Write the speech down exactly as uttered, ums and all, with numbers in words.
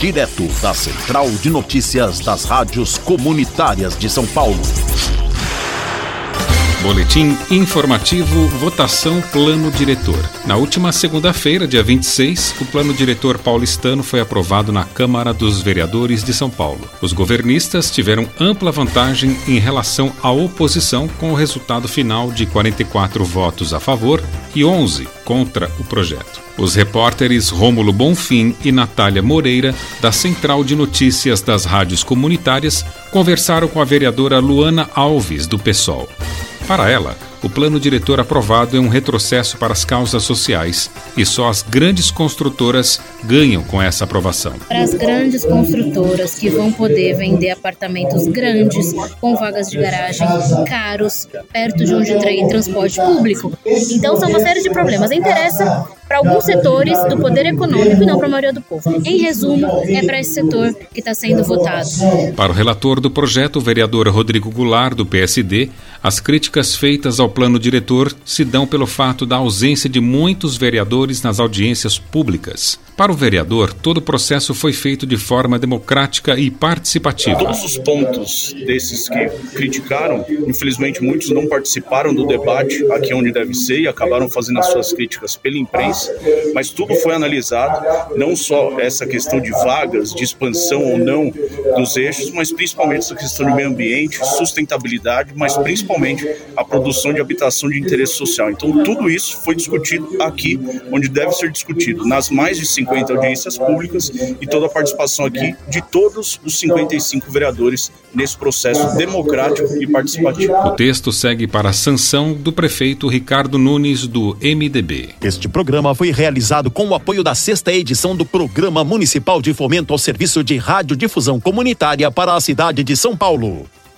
direto da Central de Notícias das Rádios Comunitárias de São Paulo. Boletim informativo, votação Plano Diretor. Na última segunda-feira, dia vinte e seis, o Plano Diretor paulistano foi aprovado na Câmara dos Vereadores de São Paulo. Os governistas tiveram ampla vantagem em relação à oposição, com o resultado final de quarenta e quatro votos a favor e onze contra o projeto. Os repórteres Rômulo Bonfim e Natália Moreira, da Central de Notícias das Rádios Comunitárias, conversaram com a vereadora Luana Alves, do PSOL. Para ela, o plano diretor aprovado é um retrocesso para as causas sociais e só as grandes construtoras ganham com essa aprovação. Para as grandes construtoras que vão poder vender apartamentos grandes, com vagas de garagem, caros, perto de onde tem transporte público. Então são uma série de problemas. Interessa para alguns setores do poder econômico e não para a maioria do povo. Em resumo, é para esse setor que está sendo votado. Para o relator do projeto, o vereador Rodrigo Goulart, do P S D, as críticas feitas ao plano diretor se dão pelo fato da ausência de muitos vereadores nas audiências públicas. Para o vereador, todo o processo foi feito de forma democrática e participativa. Todos os pontos desses que criticaram, infelizmente muitos não participaram do debate aqui onde deve ser e acabaram fazendo as suas críticas pela imprensa, mas tudo foi analisado, não só essa questão de vagas, de expansão ou não dos eixos, mas principalmente essa questão de meio ambiente, sustentabilidade, mas principalmente a produção de habitação de interesse social. Então tudo isso foi discutido aqui onde deve ser discutido, nas mais de cinquenta audiências públicas e toda a participação aqui de todos os cinquenta e cinco vereadores nesse processo democrático e participativo. O texto segue para a sanção do prefeito Ricardo Nunes, do M D B. Este programa foi realizado com o apoio da sexta edição do Programa Municipal de Fomento ao Serviço de Radiodifusão Comunitária para a cidade de São Paulo.